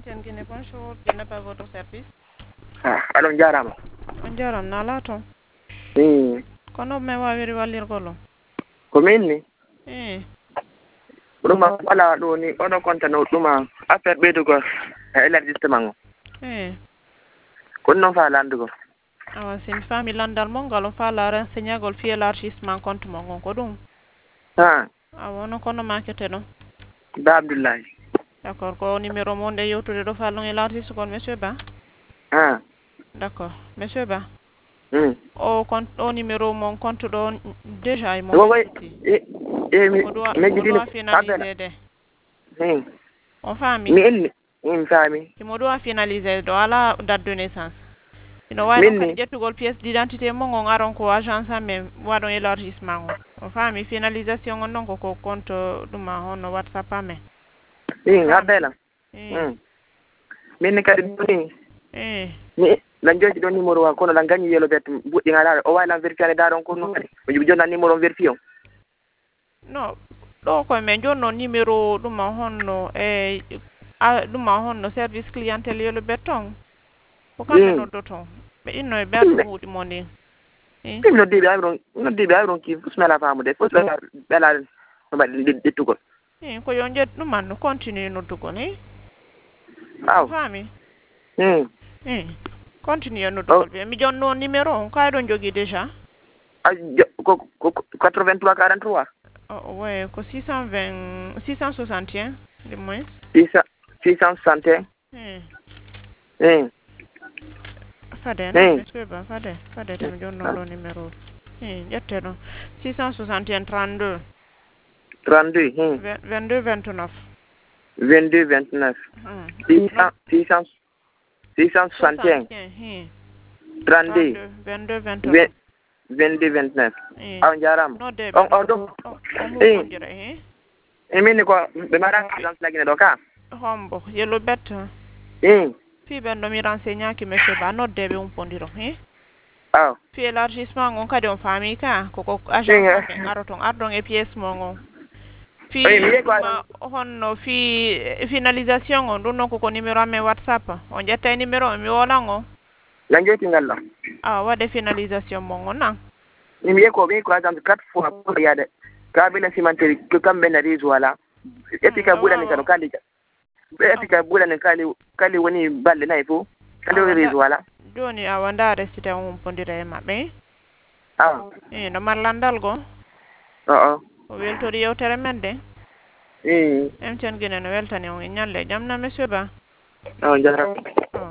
MTN Guinée, bonjour. Je n'ai pas votre service. Alon jarama. On jaram na lato. Kono me wawiri wallir golo. Ko minni Ɗuma wala ɗo ni oɗo contano ɗuma affaire ɓeydugo élargissement o ko noon fa landugo awa sin fami landal mo ngal on fa la renseignego fi élargissement compte mo ngon ko ɗum awa no kono makete ɗon Ba Abdoulaye. D'accord ko numéro mo nde yewtude ɗo fa lon élargissement monsieur Ba D'accord monsieur Ba o compte o numéro mon compte ɗo déjà e mon mi doit finaliser de on fami mi faami imo doit finaliser do ala date de naissance ino wayno kadi ƴettugol pièce d'identité mo ngon aron ko agence amen waɗon élargissement o fami finalisation on noon koko compte ɗuma hono WhatsApp amen habbela min kadi ɗoni mi lan joji ɗon numéro wa kono lan gañi yelo bet buɗɗi ngala o waylan vérifier daron ko non kadi o jonna numéro vérifier o non ɗo koye men jonno numéro ɗuma honno ɗuma honno service clientèle yelo bet ton ko kamɓe noddoton ɓe inno e ɓerɗo huuɗi mo ndin ɗum noddiɓe ayron ki fusmela faamude fos ɓela no mbaɗi ɗettugol ko yo jet ɗuman no continue noddugol aw faami continue noddugol ɓe mi jonno numéro on kayɗon jogui déjà ko 83 43 ouais ko 620 661 du moins 661 fade monsieur Ba fade tan jonno ɗo numéro ƴette ɗon 661 32 32 22 29 22 29 661 32 22 29 22 29 aw jarama nodde on ɗo mudira minni ko ɓe mbaɗa agence lagine ɗo ka hombo yello bet fi ɓen ɗo mi renseigneaki monsieur Ba noddeɓe umpodiro aw fi élargissement on kadi on faami ka koko agence amen aroton ardon e pièce mo ngon fi honno fi finalisation on ɗum noon koko numéro amen WhatsApp on ƴetta e numéro o mi wolan o lan jeytingal ɗo waɗe finalisation mo ngon nan mi wiye ko agence 4 fois pour yaade ka bela cimenterie ko kamɓe na réseau wala etika ɓuurani kano kali etika ɓuurani kali woni balɗe nayyi fof kali woni réseau wala joni awa nda resite on humpodira e maɓɓe no marlandal go o weltori yewtere men de MTN Guinée no weltani on e ñalle jam na monsieur Ba jarama